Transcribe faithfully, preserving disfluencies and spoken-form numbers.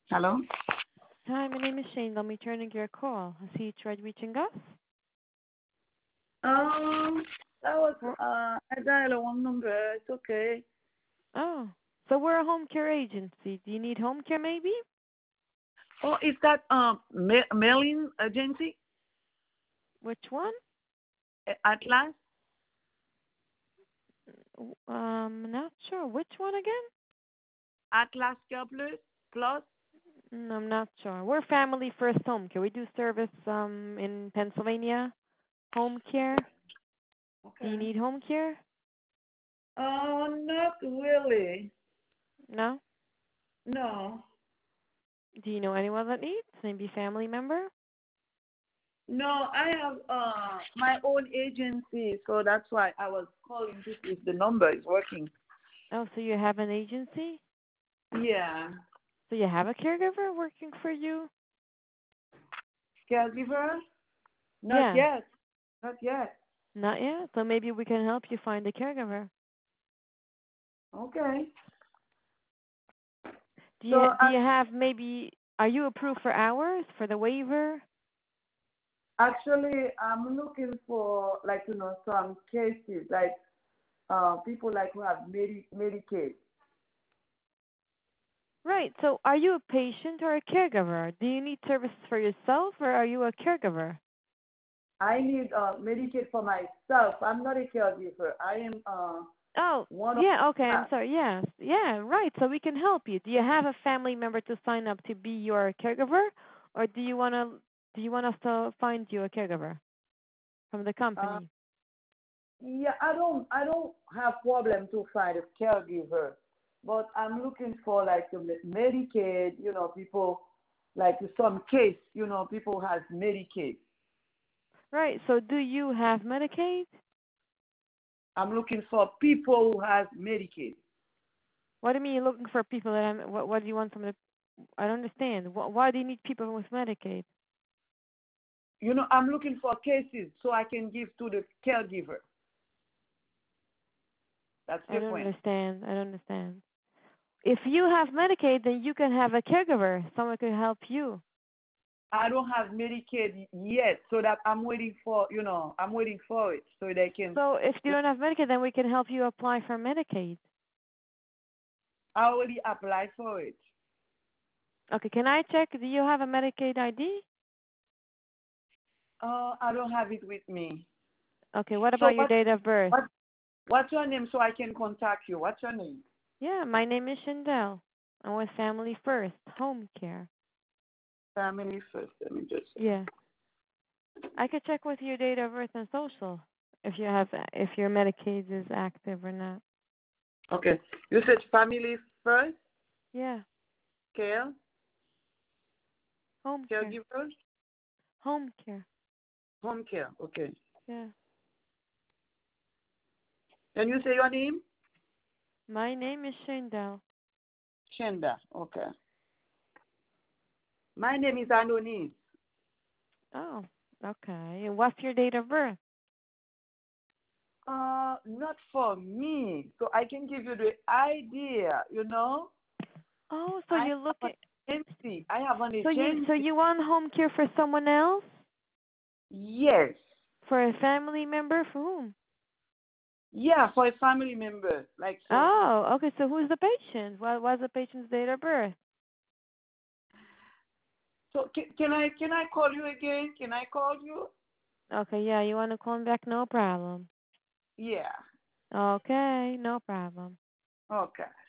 Hello? Hi, my name is Shane. I'm returning your call. I see you tried reaching us. Um, that was, We're, uh, I dialed a wrong number. It's okay. oh, so we're a home care agency. Do you need home care maybe? Oh, is that um ma- mailing agency? Which one? Uh, Atlas? W- Um, not sure. Which one again? Atlas Care Plus? Plus? Mm, I'm not sure. We're Family First Home Care. We do service um in Pennsylvania. Home care. Do you Okay. need home care? Uh, not really. No. No. Do you know anyone that needs? Maybe family member? No, I have uh my own agency, so that's why I was calling to see if the number is working. Oh, so you have an agency? Yeah. So you have a caregiver working for you? Caregiver? Not Yeah. yet. Not yet. Not yet. So maybe we can help you find a caregiver. Okay. Do So you do I you have maybe are you approved for hours for the waiver? Actually, I'm looking for like you know some cases like uh people like who have Medi- Medicaid. Right. So are you a patient or a caregiver? Do you need services for yourself or are you a caregiver? I need uh Medicaid for myself. I'm not a caregiver. I am uh Oh, one of yeah, okay, I'm us. sorry. Yes. Yeah, right. So we can help you. Do you have a family member to sign up to be your caregiver or do you want to do you want us to find you a caregiver from the Uh, company? yeah, I don't I don't have problem to find a caregiver, but I'm looking for like a Medicaid. You know, people like some case. You know, people has Medicaid. Right. So do you have Medicaid? I'm looking for people who has Medicaid. What do you mean you're looking for people that I'm, what, what do you want from the, I don't understand. Wh- Why do you need people with Medicaid? You know, I'm looking for cases so I can give to the caregiver. That's I don't different. understand. I don't understand. If you have Medicaid, then you can have a caregiver. Someone could help you. I don't have Medicaid yet, so that I'm waiting for, you know, I'm waiting for it so they can. So if you don't have Medicaid, then we can help you apply for Medicaid. I already applied for it. Okay, can I check? Do you have a Medicaid I D? Uh, I don't have it with me. Okay, what So about your what, date of birth? what, what's your name so I can contact you? What's your name? Yeah, my name is Shandell. I'm with Family First Home Care. Family first. Let me just. Yeah, I could check with your date of birth and social if you have if your Medicaid is active or not. Okay. You said family first Yeah, care home care. caregivers Home care. home care. Okay. Yeah. Can you say your name? My name is Shandell. Shenda. Okay. My name is Anonis. Oh, okay. And what's your date of birth? Uh, not for me. So I can give you the idea, you know. Oh, so I you're have an looking. agency. I have an So you so agency. you want home care for someone else? Yes. For a family member? For whom? Yeah, for a family member. Like so. Oh, okay. So who's the patient? What was the patient's date of birth? So can, can I can I call you again? Can I call you? Okay, yeah. You want to call me back? No problem. Yeah. Okay, no problem. Okay.